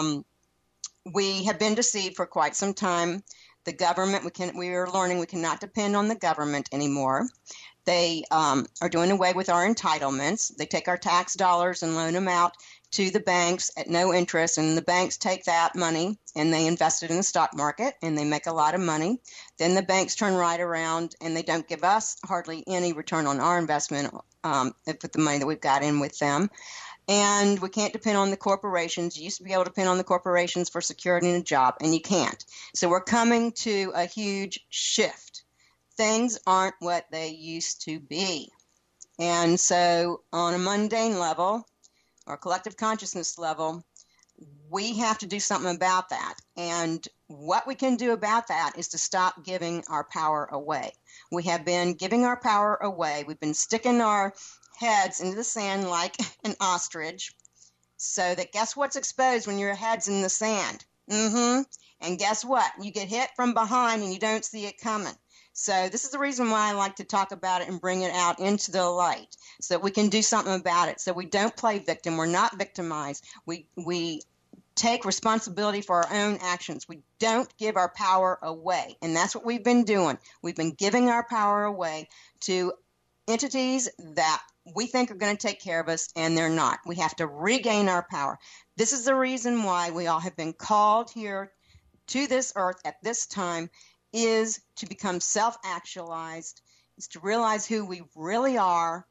we have been deceived for quite some time. The government, we are learning we cannot depend on the government anymore. They are doing away with our entitlements. They take our tax dollars and loan them out to the banks at no interest, and the banks take that money and they invest it in the stock market and they make a lot of money. Then the banks turn right around and they don't give us hardly any return on our investment with the money that we've got in with them. And we can't depend on the corporations. You used to be able to depend on the corporations for security and a job, and you can't. So we're coming to a huge shift. Things aren't what they used to be. And so on a mundane level, or collective consciousness level, we have to do something about that. And what we can do about that is to stop giving our power away. We have been giving our power away. We've been sticking our heads into the sand like an ostrich, so that guess what's exposed when your head's in the sand? And guess what? You get hit from behind and you don't see it coming. So this is the reason why I like to talk about it and bring it out into the light, so that we can do something about it, so we don't play victim. We're not victimized. We take responsibility for our own actions. We don't give our power away, and that's what we've been doing. We've been giving our power away to entities that we think are going to take care of us, and they're not. We have to regain our power. This is the reason why we all have been called here to this earth at this time, is to become self-actualized, is to realize who we really are,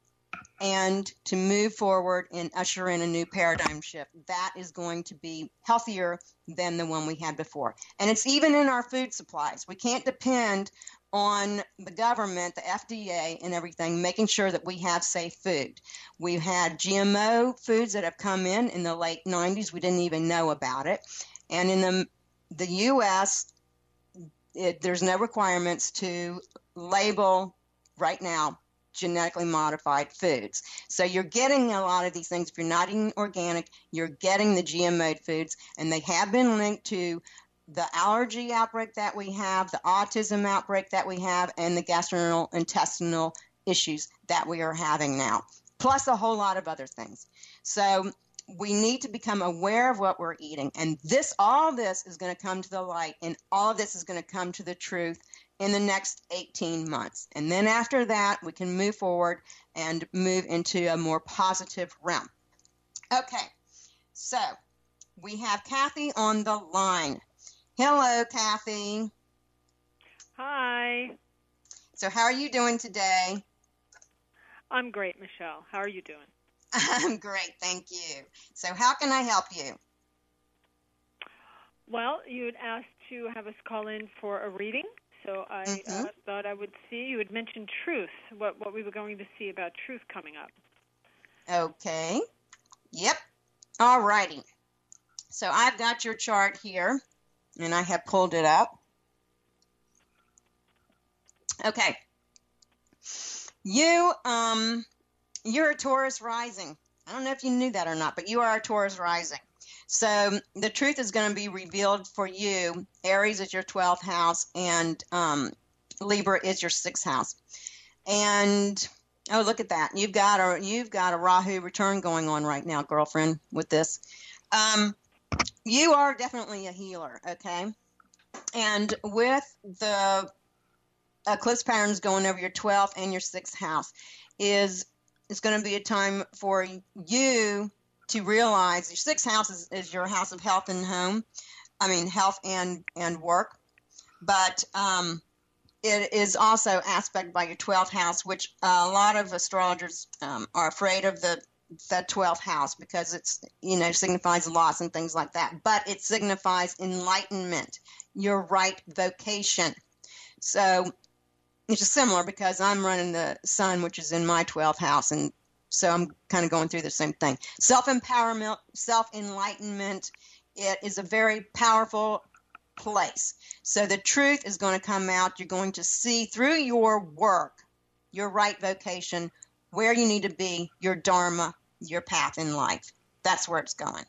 and to move forward and usher in a new paradigm shift. That is going to be healthier than the one we had before. And it's even in our food supplies. We can't depend on the government, the FDA and everything, making sure that we have safe food. We've had GMO foods that have come in the late 90s. We didn't even know about it. And in the U.S., there's no requirements to label right now genetically modified foods. So you're getting a lot of these things. If you're not eating organic, you're getting the GMO foods, and they have been linked to the allergy outbreak that we have, the autism outbreak that we have, and the gastrointestinal issues that we are having now, plus a whole lot of other things. So we need to become aware of what we're eating, and all this is going to come to the light, and all of this is going to come to the truth in the next 18 months. And then after that, we can move forward and move into a more positive realm. Okay, so we have Kathy on the line. Hello, Kathy. Hi. So how are you doing today? I'm great, Michelle. How are you doing? I'm great, thank you. So how can I help you? Well, you had asked to have us call in for a reading, so I thought I would see. You had mentioned truth, what we were going to see about truth coming up. Okay. Yep. All righty. So I've got your chart here, and I have pulled it up. Okay. You're a Taurus rising. I don't know if you knew that or not, but you are a Taurus rising. So the truth is going to be revealed for you. Aries is your 12th house, and Libra is your 6th house. And oh, look at that! You've got a Rahu return going on right now, girlfriend. With this, you are definitely a healer, okay? And with the eclipse patterns going over your 12th and your 6th house, it's going to be a time for you to realize your 6th house is your house of health and home. I mean, health and work. But it is also aspected by your 12th house, which a lot of astrologers are afraid of that 12th house because it's, signifies loss and things like that. But it signifies enlightenment, your right vocation. So it's just similar because I'm running the sun, which is in my 12th house, and so I'm kind of going through the same thing. Self-empowerment, self-enlightenment, it is a very powerful place. So the truth is going to come out. You're going to see through your work, your right vocation, where you need to be, your dharma, your path in life. That's where it's going.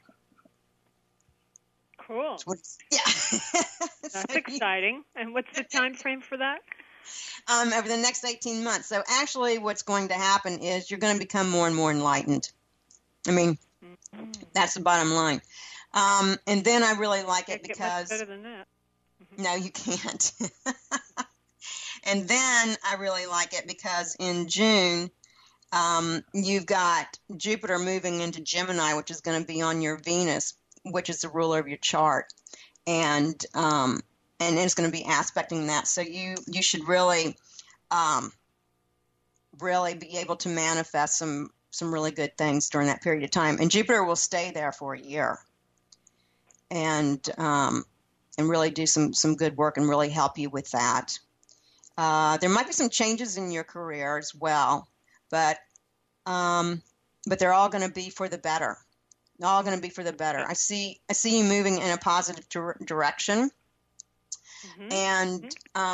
Cool. Yeah. That's exciting. And what's the time frame for that? Over the next 18 months. So actually what's going to happen is you're going to become more and more enlightened. I mean, that's the bottom line. And then I really like it because... Much better than that. No, you can't. And then I really like it because in June, you've got Jupiter moving into Gemini, which is going to be on your Venus, which is the ruler of your chart. And it's going to be aspecting that. So you should really be able to manifest some really good things during that period of time. And Jupiter will stay there for a year and really do some good work and really help you with that. There might be some changes in your career as well, but they're all going to be for the better. All going to be for the better. I see you moving in a positive direction. And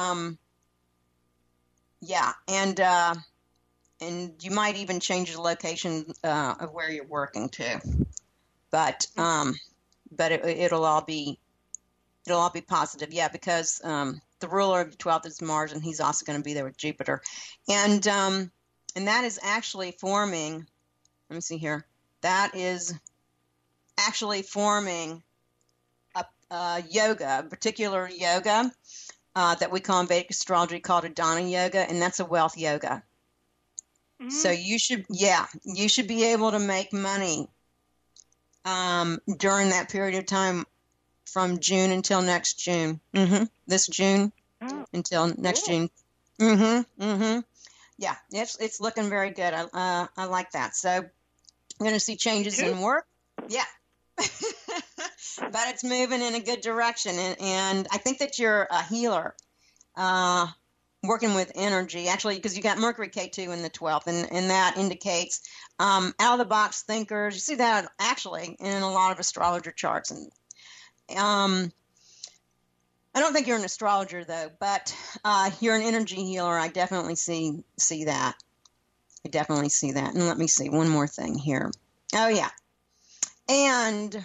and you might even change the location of where you're working too. But it'll all be positive. Yeah, because the ruler of the 12th is Mars, and he's also going to be there with Jupiter, and that is actually forming. Let me see here. That is actually forming a yoga, a particular yoga that we call in Vedic astrology called Adana yoga, and that's a wealth yoga. So you should be able to make money during that period of time from June until next June. This June until next June. Yeah, it's looking very good. I like that. So I'm going to see changes in work. Yeah. But it's moving in a good direction, and I think that you're a healer, working with energy, actually, because you got Mercury K2 in the 12th, and that indicates out-of-the-box thinkers. You see that actually in a lot of astrologer charts. And I don't think you're an astrologer, though, but you're an energy healer. I definitely see that. I definitely see that. And let me see, one more thing here. Oh, yeah. And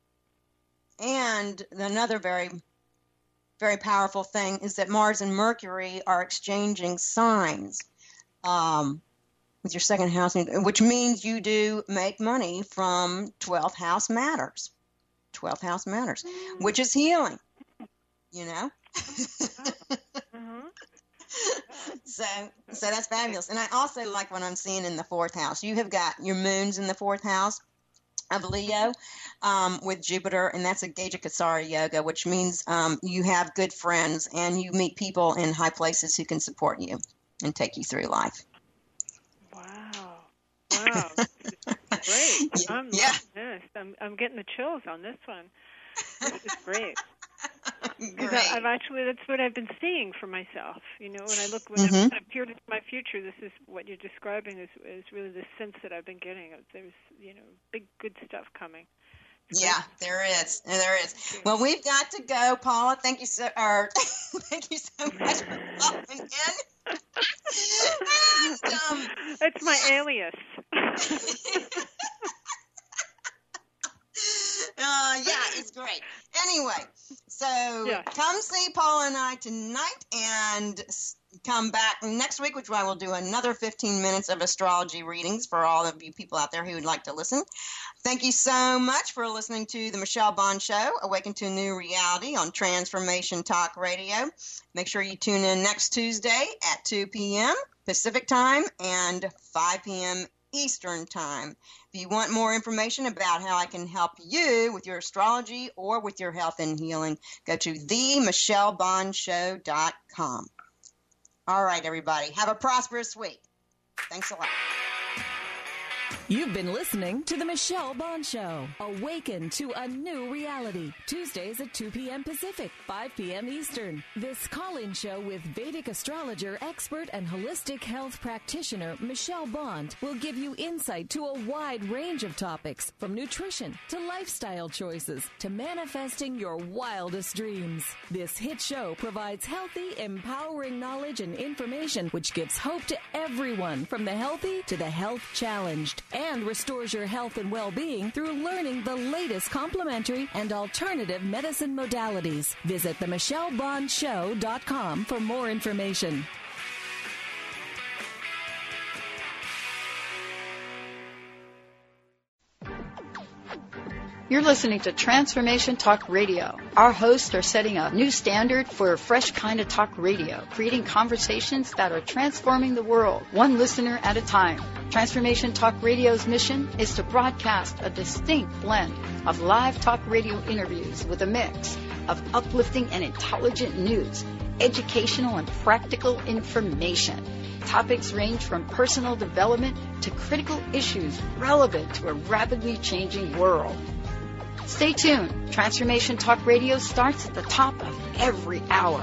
another very, very powerful thing is that Mars and Mercury are exchanging signs with your second house, which means you do make money from 12th house matters. 12th house matters, which is healing, So that's fabulous. And I also like what I'm seeing in the 4th house. You have got your moons in the 4th house of Leo with Jupiter, and that's a Gajakasara yoga, which means you have good friends and you meet people in high places who can support you and take you through life. Wow. Great. I'm getting the chills on this one. This is great. I've actually, that's what I've been seeing for myself. When I peered into my future, this is what you're describing is really the sense that I've been getting. There's, big good stuff coming. Yeah, there is. Well, we've got to go, Paula. Thank you so much for popping in. It's my alias. great. Anyway, so come see Paula and I tonight, and come back next week, which I will do another 15 minutes of astrology readings for all of you people out there who would like to listen. Thank you so much for listening to the Michelle Bond Show, Awaken to a New Reality on Transformation Talk Radio. Make sure you tune in next Tuesday at 2 p.m. Pacific Time and 5 p.m. Eastern Time. If you want more information about how I can help you with your astrology or with your health and healing, go to themichellebondshow.com. All right, everybody. Have a prosperous week. Thanks a lot. You've been listening to The Michelle Bond Show. Awaken to a new reality. Tuesdays at 2 p.m. Pacific, 5 p.m. Eastern. This call-in show with Vedic astrologer, expert, and holistic health practitioner Michelle Bond will give you insight to a wide range of topics, from nutrition to lifestyle choices to manifesting your wildest dreams. This hit show provides healthy, empowering knowledge and information which gives hope to everyone, from the healthy to the health challenged, and restores your health and well-being through learning the latest complementary and alternative medicine modalities. Visit themichellebondshow.com for more information. You're listening to Transformation Talk Radio. Our hosts are setting a new standard for a fresh kind of talk radio, creating conversations that are transforming the world, one listener at a time. Transformation Talk Radio's mission is to broadcast a distinct blend of live talk radio interviews with a mix of uplifting and intelligent news, educational and practical information. Topics range from personal development to critical issues relevant to a rapidly changing world. Stay tuned. Transformation Talk Radio starts at the top of every hour.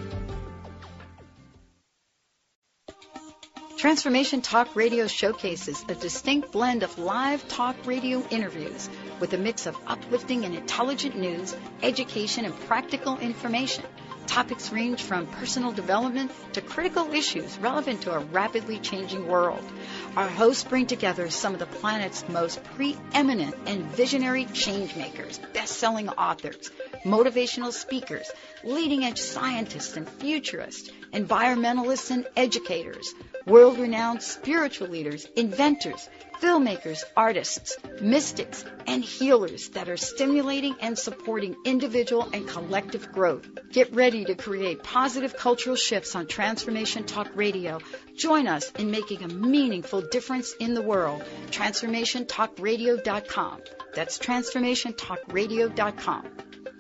Transformation Talk Radio showcases a distinct blend of live talk radio interviews with a mix of uplifting and intelligent news, education, and practical information. Topics range from personal development to critical issues relevant to a rapidly changing world. Our hosts bring together some of the planet's most preeminent and visionary changemakers, best-selling authors, motivational speakers, leading-edge scientists and futurists, environmentalists and educators, world-renowned spiritual leaders, inventors, filmmakers, artists, mystics, and healers that are stimulating and supporting individual and collective growth. Get ready to create positive cultural shifts on Transformation Talk Radio. Join us in making a meaningful difference in the world. TransformationTalkRadio.com. That's TransformationTalkRadio.com.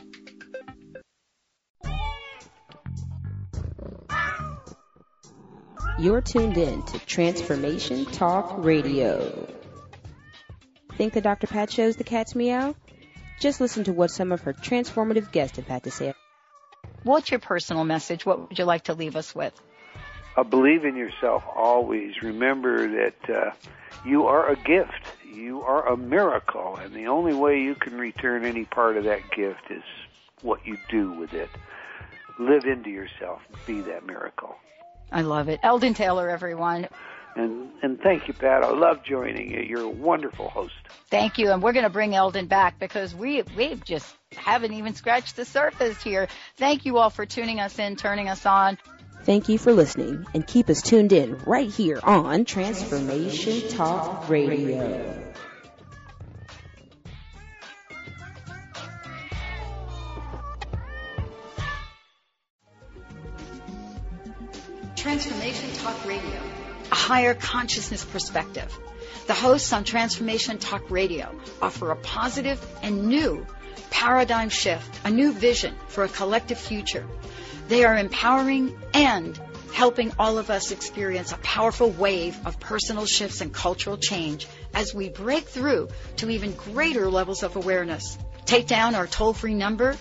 You're tuned in to Transformation Talk Radio. Think the Dr. Pat Show's the cat's meow? Just listen to what some of her transformative guests have had to say. What's your personal message? What would you like to leave us with? Believe in yourself always. Remember that you are a gift. You are a miracle. And the only way you can return any part of that gift is what you do with it. Live into yourself. Be that miracle. I love it. Eldon Taylor, everyone. And thank you, Pat. I love joining you. You're a wonderful host. Thank you. And we're going to bring Eldon back because we just haven't even scratched the surface here. Thank you all for tuning us in, turning us on. Thank you for listening, and keep us tuned in right here on Transformation Talk Radio. Transformation Talk Radio, a higher consciousness perspective. The hosts on Transformation Talk Radio offer a positive and new paradigm shift, a new vision for a collective future. They are empowering and helping all of us experience a powerful wave of personal shifts and cultural change as we break through to even greater levels of awareness. Take down our toll-free number,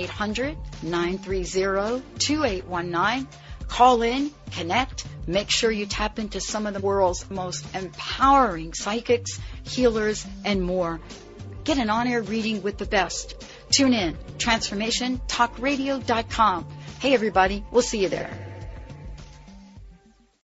1-800-930-2819. Call in, connect, make sure you tap into some of the world's most empowering psychics, healers, and more. Get an on-air reading with the best. Tune in, TransformationTalkRadio.com. Hey, everybody, we'll see you there.